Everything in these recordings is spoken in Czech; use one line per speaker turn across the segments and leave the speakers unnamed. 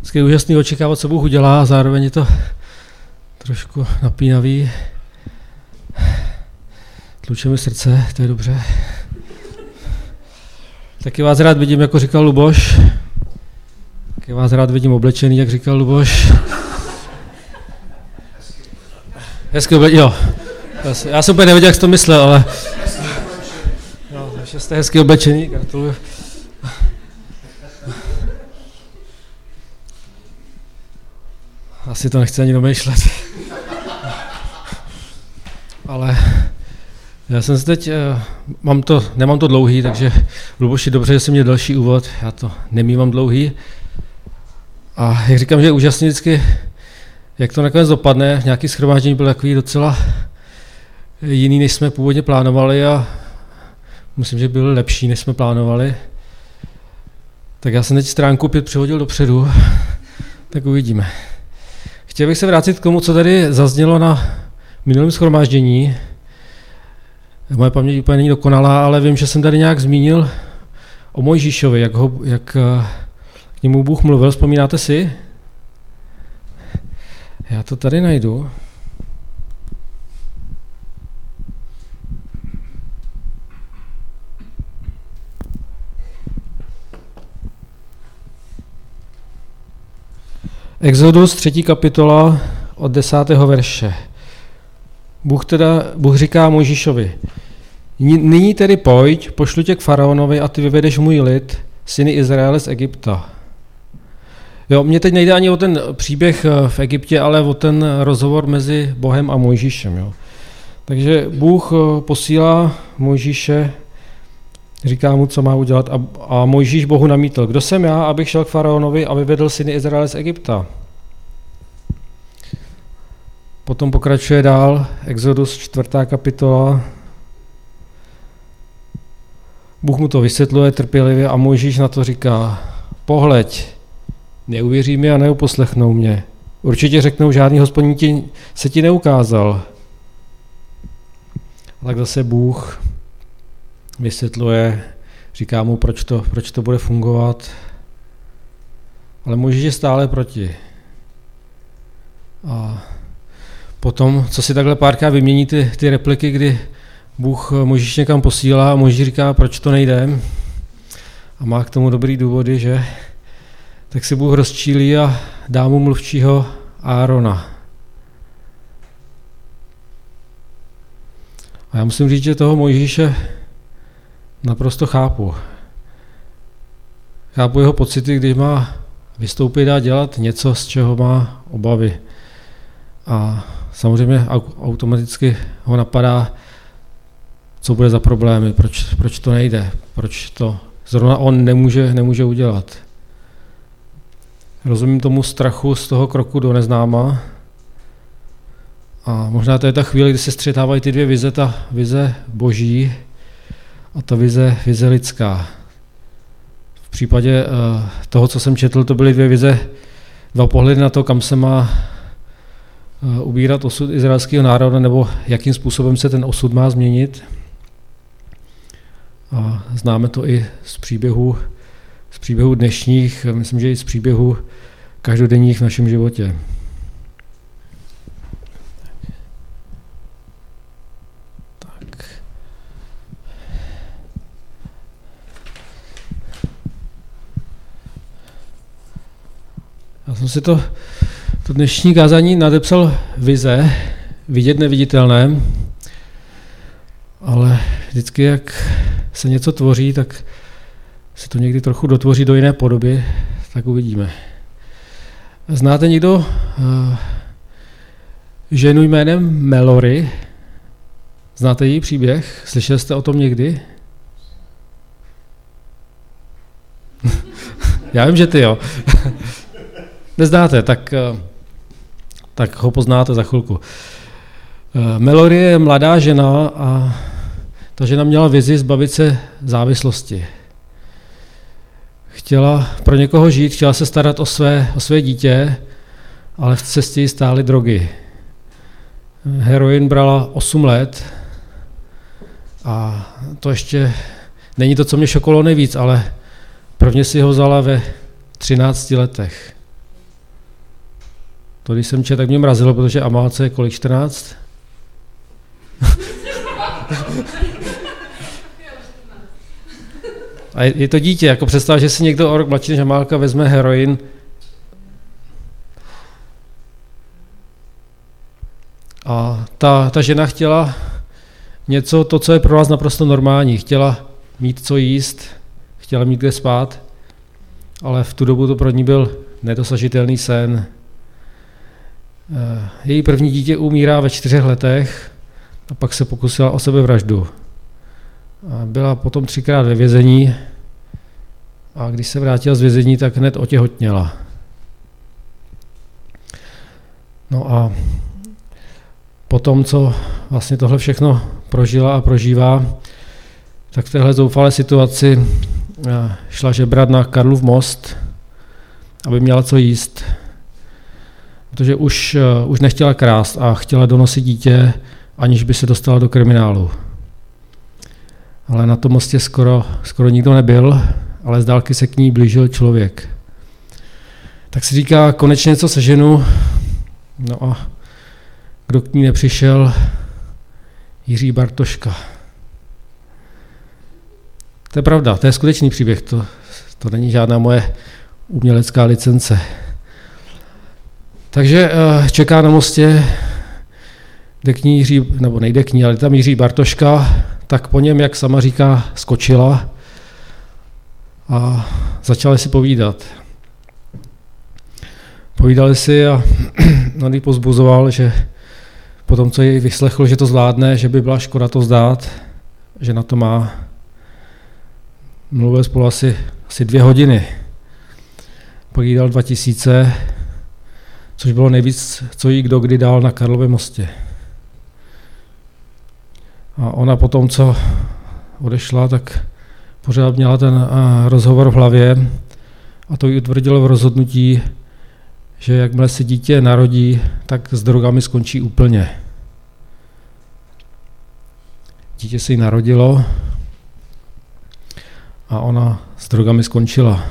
je úžasný očekávat, co Bůh udělá, a zároveň je to trošku napínavý. Tluče mi srdce, to je dobře. Taky vás rád vidím, jako říkal Luboš. Taky vás rád vidím oblečený, jak říkal Luboš. Hezky oblečený, jo. Já jsem úplně nevěděl, jak jsi to myslel, ale... Jo, že jste hezky oblečený, gratuluju. Asi to nechci ani domýšlet. Ale já jsem se teď, nemám to dlouhý, takže Luboši, dobře, že jsi měl další úvod, já to nemývám dlouhý. A jak říkám, že je úžasný vždycky, jak to nakonec dopadne, nějaký shromáždění byl takový docela jiný, než jsme původně plánovali, a myslím, že byl lepší, než jsme plánovali. Tak já jsem teď stránku 5 přihodil dopředu, tak uvidíme. Chtěl bych se vrátit k tomu, co tady zaznělo na minulém shromáždění. Moje paměť úplně není dokonalá, ale vím, že jsem tady nějak zmínil o Mojžíšovi, jak k němu Bůh mluvil. Vzpomínáte si? Já to tady najdu. Exodus 3. kapitola od 10. verše. Bůh říká Mojžíšovi: nyní tedy pojď, pošlu tě k faraonovi a ty vyvedeš můj lid, syny Izraele z Egypta. Jo, mně teď nejde ani o ten příběh v Egyptě, ale o ten rozhovor mezi Bohem a Mojžíšem. Jo. Takže Bůh posílá Mojžíše, říká mu, co má udělat, a Mojžíš Bohu namítl: kdo jsem já, abych šel k faraonovi a vyvedl syny Izraele z Egypta? Potom pokračuje dál Exodus 4. kapitola. Bůh mu to vysvětluje trpělivě a Mojžíš na to říká: pohleď, neuvěří mi a neuposlechnou mě. Určitě řeknou, žádný Hospodin se ti neukázal. A tak zase Bůh vysvětluje, říká mu, proč to bude fungovat. Ale Mojžíš je stále proti. A potom, co si takhle párkrát vymění ty repliky, kdy Bůh Mojžíš někam posílá a Mojžíš říká, proč to nejde, a má k tomu dobrý důvody, že? Tak si Bůh rozčílí a dá mu mluvčího Árona. A já musím říct, že toho Mojžíše naprosto chápu. Chápu jeho pocity, když má vystoupit a dělat něco, z čeho má obavy. A samozřejmě automaticky ho napadá, co bude za problémy, proč to nejde, proč to zrovna on nemůže udělat. Rozumím tomu strachu z toho kroku do neznáma, a možná to je ta chvíle, kdy se střetávají ty dvě vize, ta vize boží a ta vize lidská. V případě toho, co jsem četl, to byly dvě vize, dva pohledy na to, kam se má ubírat osud izraelského národa, nebo jakým způsobem se ten osud má změnit. A známe to i z příběhů dnešních, myslím, že i z příběhů každodenních v našem životě. Tak. Já jsem si to dnešní kázání nadepsal vize, vidět neviditelné, ale vždycky, jak se něco tvoří, tak se to někdy trochu dotvoří do jiné podoby, tak uvidíme. Znáte někdo ženu jménem Melory? Znáte její příběh? Slyšeli jste o tom někdy? Já vím, že ty jo. Neznáte, tak ho poznáte za chvilku. Melory je mladá žena a ta žena měla vizi zbavit se závislosti. Chtěla pro někoho žít, chtěla se starat o své dítě, ale v cestě jí stály drogy. Heroin brala 8 let a to ještě není to, co mě šokovalo nejvíc, ale prvně si ho vzala ve 13 letech. To, když jsem četl, tak mě mrazilo, protože Amálce je kolik, 14? A je to dítě, jako představ, že si někdo o rok mladší než Amálka vezme heroin. A ta žena chtěla něco, to, co je pro nás naprosto normální. Chtěla mít co jíst, chtěla mít kde spát, ale v tu dobu to pro ní byl nedosažitelný sen. Její první dítě umírá ve 4 letech a pak se pokusila o sebevraždu. Byla potom 3krát ve vězení a když se vrátila z vězení, tak hned otěhotněla. No a potom, co vlastně tohle všechno prožila a prožívá, tak v téhle zoufalé situaci šla žebrat na Karlův most, aby měla co jíst. Protože už nechtěla krást a chtěla donosit dítě, aniž by se dostala do kriminálu. Ale na tom mostě skoro nikdo nebyl, ale z dálky se k ní blížil člověk. Tak si říká, konečně něco seženu. No a kdo k ní nepřišel? Jiří Bartoška. To je pravda, to je skutečný příběh, to není žádná moje umělecká licence. Takže čeká na mostě, jde k ní Jiří, nebo nejde k ní, ale tam Jiří Bartoška, tak po něm, jak sama říká, skočila a začali si povídat. Povídali si a on ji pozbuzoval, že potom, co ji vyslechl, že to zvládne, že by byla škoda to vzdát, že na to má. Mluvili spolu asi 2 hodiny. Pak jí dal 2000, což bylo nejvíc, co jí kdo kdy dal na Karlově mostě. A ona potom, co odešla, tak pořád měla ten rozhovor v hlavě a to jí utvrdilo v rozhodnutí, že jakmile se dítě narodí, tak s drogami skončí úplně. Dítě se jí narodilo a ona s drogami skončila.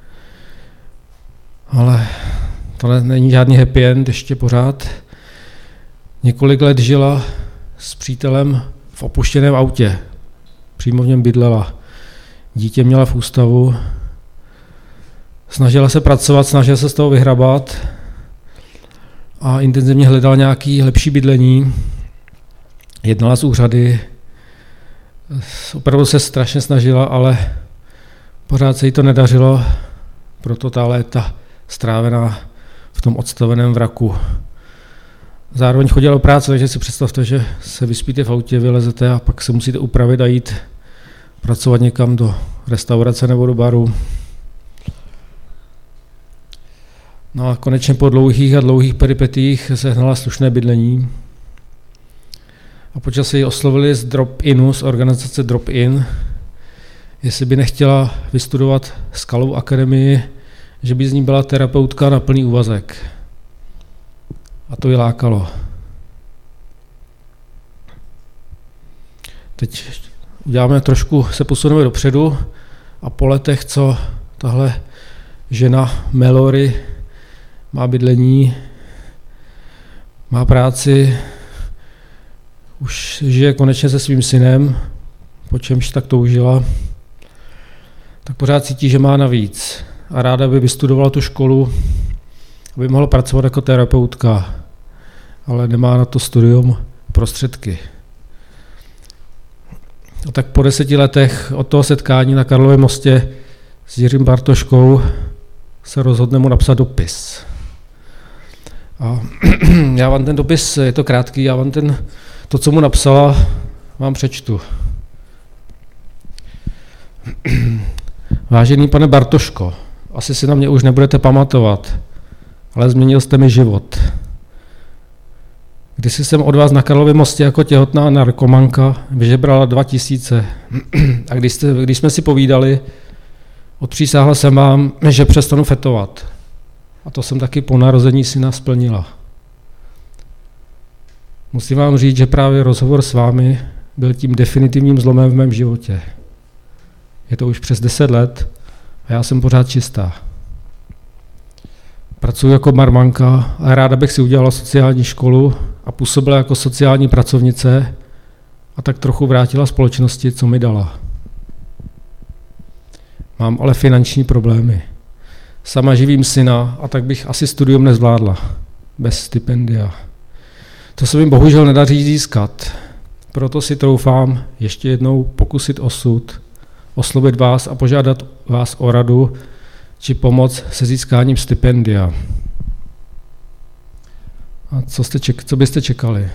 Ale to není žádný happy end, ještě pořád. Několik let žila s přítelem v opuštěném autě. Přímo v něm bydlela. Dítě měla v ústavu. Snažila se pracovat, snažila se z toho vyhrabat a intenzivně hledala nějaké lepší bydlení. Jednala z úřady. Opravdu se strašně snažila, ale pořád se jí to nedařilo, proto ta léta strávená v tom odstaveném vraku. Zároveň chodila do práce, takže si představte, že se vyspíte v autě, vylezete a pak se musíte upravit a jít pracovat někam do restaurace nebo do baru. No a konečně po dlouhých a dlouhých peripetích sehnala slušné bydlení. A počasí ji oslovili z Drop-inu, z organizace Drop-in, jestli by nechtěla vystudovat Skalovou akademii, že by z ní byla terapeutka na plný úvazek. A to ji lákalo. Teď uděláme trošku, se posuneme dopředu a po letech, co tahle žena Melory má bydlení, má práci, už žije konečně se svým synem, po čemž tak toužila, tak pořád cítí, že má navíc a ráda by vystudovala tu školu, aby mohla pracovat jako terapeutka, ale nemá na to studium prostředky. A tak po 10 letech od toho setkání na Karlově mostě s Jiřím Bartoškou se rozhodne mu napsat dopis. A já vám ten dopis, je to krátký, já vám to, co mu napsala, vám přečtu. Vážený pane Bartoško, asi si na mě už nebudete pamatovat, ale změnil jste mi život. Kdysi jsem od vás na Karlově mostě jako těhotná narkomanka vyžebrala 2000 a když jsme si povídali, odpřísáhla jsem vám, že přestanu fetovat. A to jsem taky po narození syna splnila. Musím vám říct, že právě rozhovor s vámi byl tím definitivním zlomem v mém životě. Je to už přes 10 let a já jsem pořád čistá. Pracuji jako barmanka a ráda bych si udělala sociální školu a působila jako sociální pracovnice a tak trochu vrátila společnosti, co mi dala. Mám ale finanční problémy. Sama živím syna a tak bych asi studium nezvládla. Bez stipendia. To se mi bohužel nedaří získat. Proto si troufám ještě jednou pokusit osud, oslovit vás a požádat vás o radu či pomoc se získáním stipendia. A co byste čekali?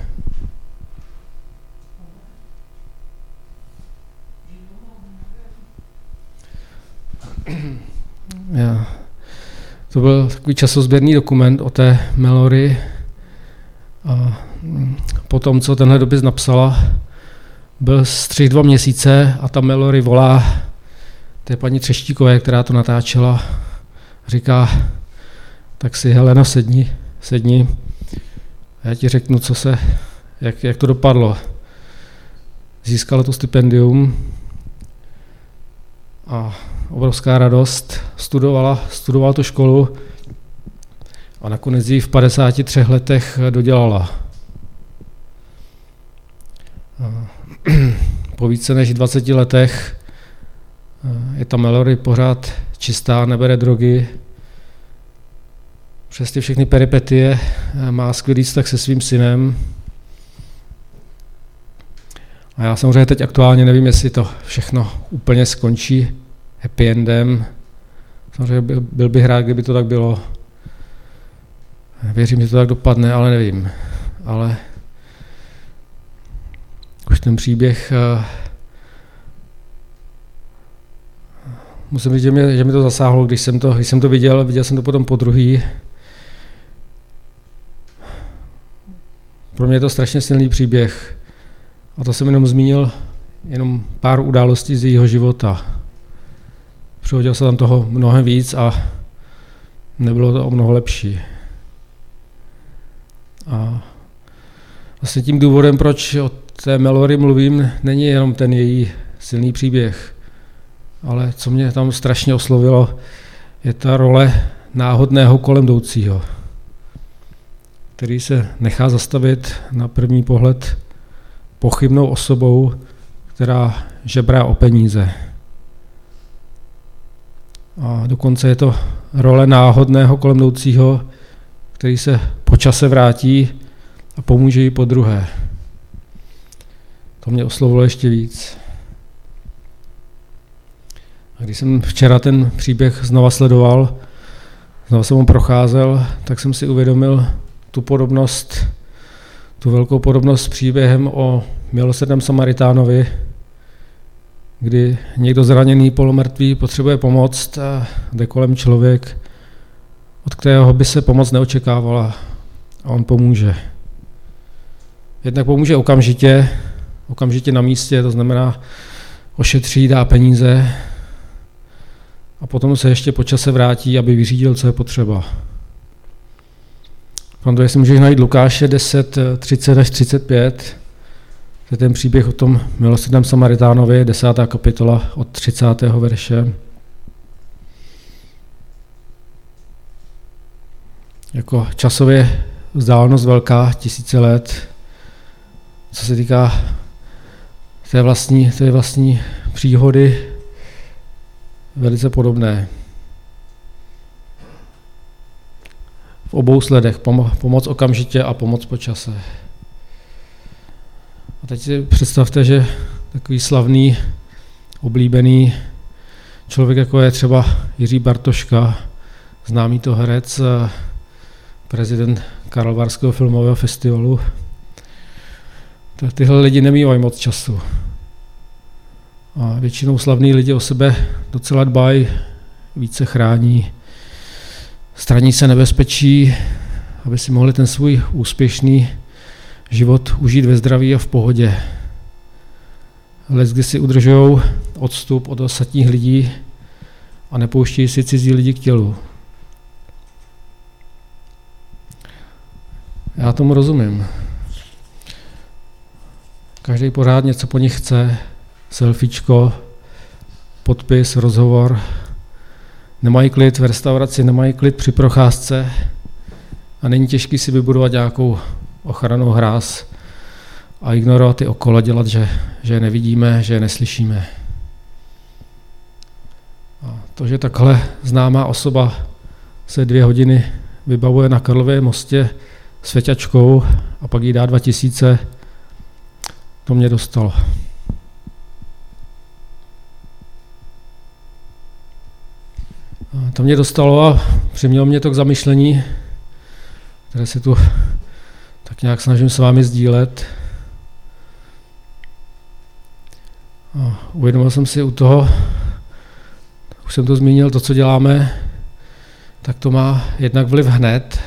To byl takový časozběrný dokument o té Mallory. A po tom, co tenhle dopis napsala, byl střih 2 měsíce a ta Mallory volá té paní Třeštíkové, která to natáčela, říká, tak si Heleno sedni a já ti řeknu, jak to dopadlo. Získala to stipendium a obrovská radost, studovala tu školu a nakonec ji v 53 letech dodělala. Po více než 20 letech je ta Mallory pořád čistá, nebere drogy. Přes ty všechny peripetie má skvělý vztah se svým synem. A já samozřejmě teď aktuálně nevím, jestli to všechno úplně skončí happy endem. Samozřejmě byl bych rád, kdyby to tak bylo. Věřím, že to tak dopadne, ale nevím. Ale už ten příběh, musím říct, že mě to zasáhlo, když jsem to viděl jsem to potom podruhý. Pro mě je to strašně silný příběh. A to jsem jenom zmínil pár událostí z jejího života. Přihodil se tam toho mnohem víc a nebylo to o mnoho lepší. A vlastně tím důvodem, proč o té Mallory mluvím, není jenom ten její silný příběh, ale co mě tam strašně oslovilo, je ta role náhodného kolem jdoucího, který se nechá zastavit na první pohled pochybnou osobou, která žebrá o peníze. A dokonce je to role náhodného kolem jdoucího, který se po čase vrátí a pomůže jí podruhé. To mě oslovilo ještě víc. A když jsem včera ten příběh znova sledoval, znova jsem ho procházel, tak jsem si uvědomil tu velkou podobnost s příběhem o milosrdném Samaritánovi, kdy někdo zraněný, polomrtvý, potřebuje pomoc a jde kolem člověk, od kterého by se pomoc neočekávala, a on pomůže. Jednak pomůže okamžitě na místě, to znamená ošetří, dá peníze a potom se ještě po čase vrátí, aby vyřídil, co je potřeba. Proto si můžeš najít Lukáše 10, 30 až 35, to je ten příběh o tom milosrdném Samaritánovi, 10. kapitola od 30. verše. Jako časově vzdálenost velká, 1000 let, co se týká té vlastní příhody, velice podobné. V obou sledech pomoc okamžitě a pomoc po čase. A teď si představte, že takový slavný, oblíbený člověk, jako je třeba Jiří Bartoška, známý to herec, prezident Karlovarského filmového festivalu, tak tyhle lidi nemývají moc času. A většinou slavní lidi o sebe docela dbají, více chrání, straní se nebezpečí, aby si mohli ten svůj úspěšný život užít ve zdraví a v pohodě. Leckdy si udržují odstup od ostatních lidí a nepouštějí si cizí lidi k tělu. Já tomu rozumím. Každý pořád něco po nich chce, selfiečko, podpis, rozhovor, nemají klid v restauraci, nemají klid při procházce a není těžký si vybudovat nějakou ochrannou hráz a ignorovat ty okolo, dělat, že je nevidíme, že je neslyšíme. A to, že takhle známá osoba se 2 hodiny vybavuje na Karlově mostě s feťačkou a pak jí dá 2000, to mě dostalo. To mě dostalo a přimělo mě to k zamyšlení, které se tu tak nějak snažím s vámi sdílet. A uvědomil jsem si u toho, už jsem to zmínil, to, co děláme, tak to má jednak vliv hned.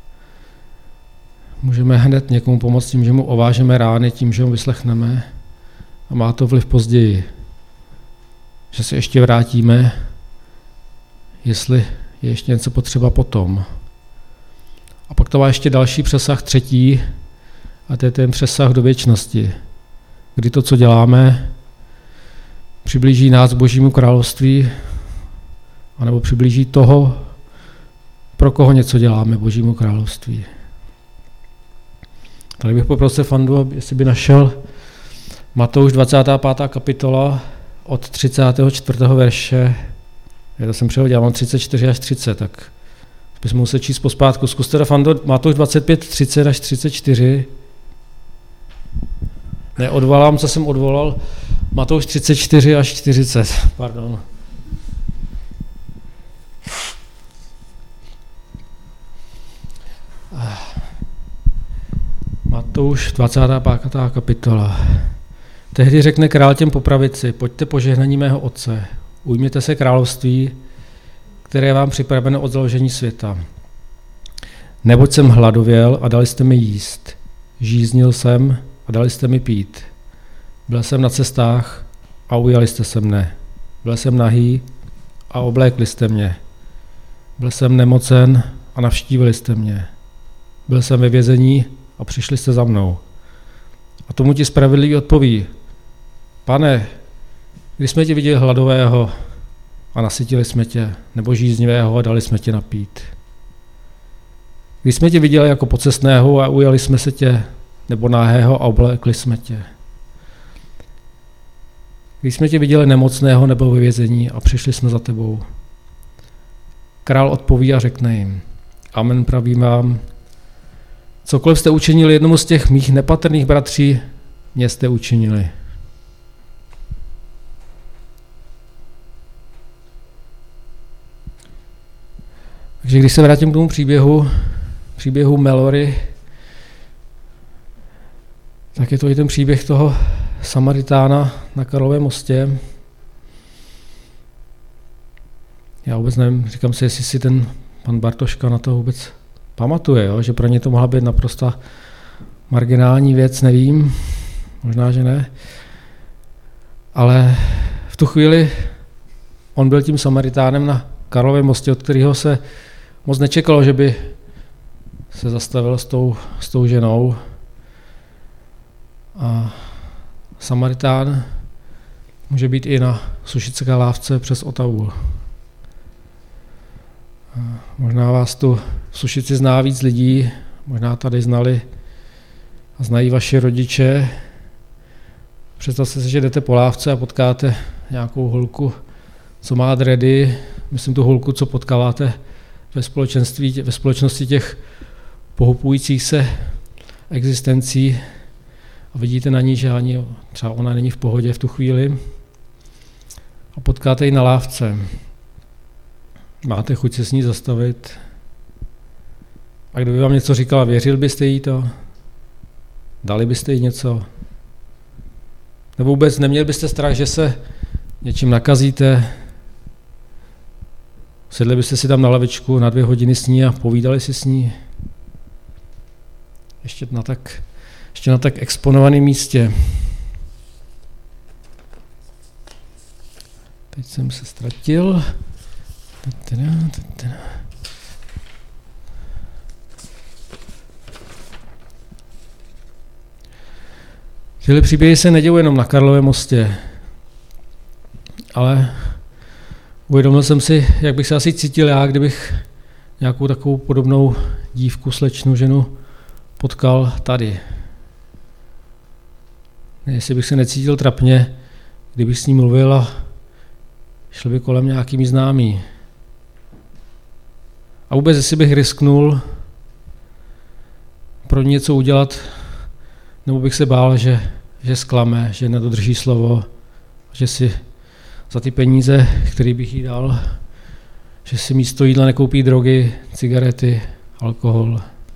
Můžeme hned někomu pomoct tím, že mu ovážeme rány, tím, že mu vyslechneme. A má to vliv později. Že se ještě vrátíme, jestli je ještě něco potřeba potom. A pak to má ještě další přesah, třetí, a to je ten přesah do věčnosti, kdy to, co děláme, přiblíží nás k Božímu království, anebo přiblíží toho, pro koho něco děláme, Božímu království. Tady bych poprosil Fandu, jestli by našel Matouš 25. kapitola od 34. verše. Já to jsem přehodil, já mám 34 až 30, tak bychom museli číst pospátku. Zkuste da, Fando, Matouš 25, 30 až 34. Neodvolám, co jsem odvolal. Matouš 34 až 40, pardon. Matouš 25. kapitola. Tehdy řekne král těm po pravici, pojďte požehnaní mého otce, ujměte se království, které je vám připraveno od založení světa. Neboť jsem hladověl a dali jste mi jíst, žíznil jsem a dali jste mi pít. Byl jsem na cestách a ujali jste se mne. Byl jsem nahý a oblékli jste mě. Byl jsem nemocen a navštívili jste mě. Byl jsem ve vězení a přišli jste za mnou. A tomu ti spravedlivý odpoví, Pane, když jsme tě viděli hladového a nasytili jsme tě, nebo žíznivého a dali jsme tě napít. Když jsme tě viděli jako pocestného a ujali jsme se tě, nebo nahého a oblékli jsme tě. Když jsme tě viděli nemocného nebo ve vězení a přišli jsme za tebou. Král odpoví a řekne jim, amen pravím vám, cokoliv jste učinili jednomu z těch mých nepatrných bratří, mě jste učinili. Takže když se vrátím k tomu příběhu Melory, tak je to i ten příběh toho Samaritána na Karlovém mostě. Já vůbec nevím, říkám si, jestli si ten pan Bartoška na to vůbec pamatuje, jo? Že pro ně to mohla být naprosto marginální věc, nevím, možná, že ne. Ale v tu chvíli on byl tím Samaritánem na Karlovém mostě, od kterého se moc nečekalo, že by se zastavil s tou ženou. A Samaritán může být i na sušické lávce přes Otavu. A možná vás tu v Sušici zná víc lidí, možná tady znali a znají vaši rodiče. Představte si, že jdete po lávce a potkáte nějakou holku, co má dready, myslím tu holku, co potkáváte ve společnosti těch pohupujících se existencí a vidíte na ní, že ani třeba ona není v pohodě v tu chvíli a potkáte ji na lávce. Máte chuť se s ní zastavit a kdyby vám něco říkala, věřil byste jí to? Dali byste jí něco? Nebo vůbec neměli byste strach, že se něčím nakazíte? Sedli byste si tam na lavičku na 2 hodiny s ní a povídali si s ní? Ještě na tak exponovaném místě. Teď jsem se ztratil. Tyhle příběhy se nedějí jenom na Karlově mostě, ale uvědomil jsem si, jak bych se asi cítil já, kdybych nějakou takovou podobnou dívku, slečnu, ženu potkal tady. Jestli bych se necítil trapně, kdybych s ní mluvil a šli by kolem nějakými známí. A vůbec, jestli bych risknul pro něco udělat, nebo bych se bál, že zklame, že nedodrží slovo, že si za ty peníze, které bych jí dal, že si místo jídla nekoupí drogy, cigarety, alkohol.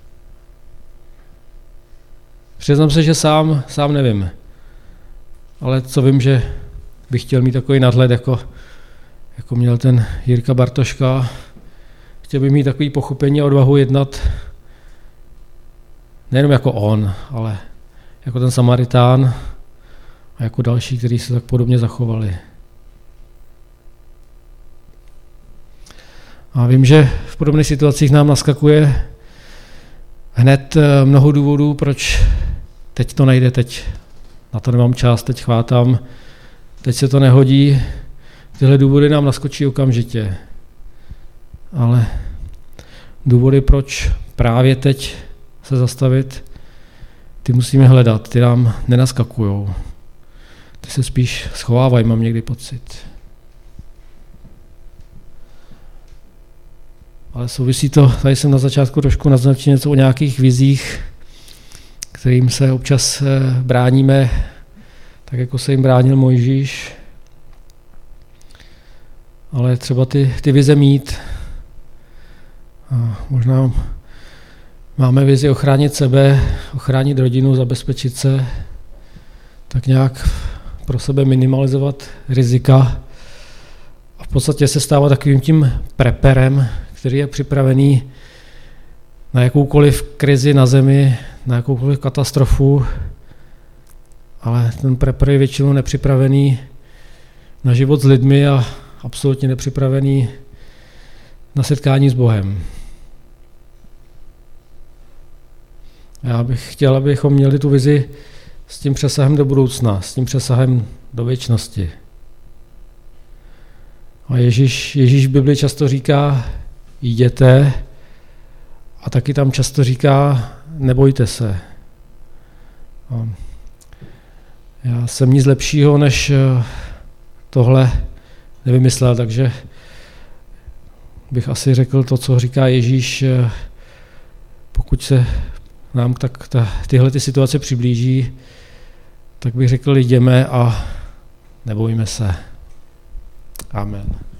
Přiznám se, že sám nevím. Ale co vím, že bych chtěl mít takový nadhled, jako měl ten Jirka Bartoška. Chtěl bych mít takový pochopení a odvahu jednat nejenom jako on, ale jako ten Samaritán a jako další, kteří se tak podobně zachovali. A vím, že v podobných situacích nám naskakuje hned mnoho důvodů, proč teď to nejde, teď na to nemám čas, teď chvátám, teď se to nehodí. Tyhle důvody nám naskočí okamžitě. Ale důvody, proč právě teď se zastavit, ty musíme hledat, ty nám nenaskakujou. Ty se spíš schovávají, mám někdy pocit. Ale souvisí to, tady jsem na začátku trošku naznačil něco o nějakých vizích, kterým se občas bráníme, tak jako se jim bránil Mojžíš. Ale třeba ty vize mít. A možná máme vizi ochránit sebe, ochránit rodinu, zabezpečit se, tak nějak pro sebe minimalizovat rizika a v podstatě se stává takovým tím preperem, který je připravený na jakoukoliv krizi na zemi, na jakoukoliv katastrofu, ale ten prepper je většinou nepřipravený na život s lidmi a absolutně nepřipravený na setkání s Bohem. Já bych chtěl, abychom měli tu vizi s tím přesahem do budoucna, s tím přesahem do věčnosti. A Ježíš v Bibli často říká, jděte, a taky tam často říká, nebojte se. A já jsem nic lepšího, než tohle nevymyslel, takže bych asi řekl to, co říká Ježíš, pokud se nám tyhle ty situace přiblíží, tak bych řekl, jdeme a nebojíme se. Amen.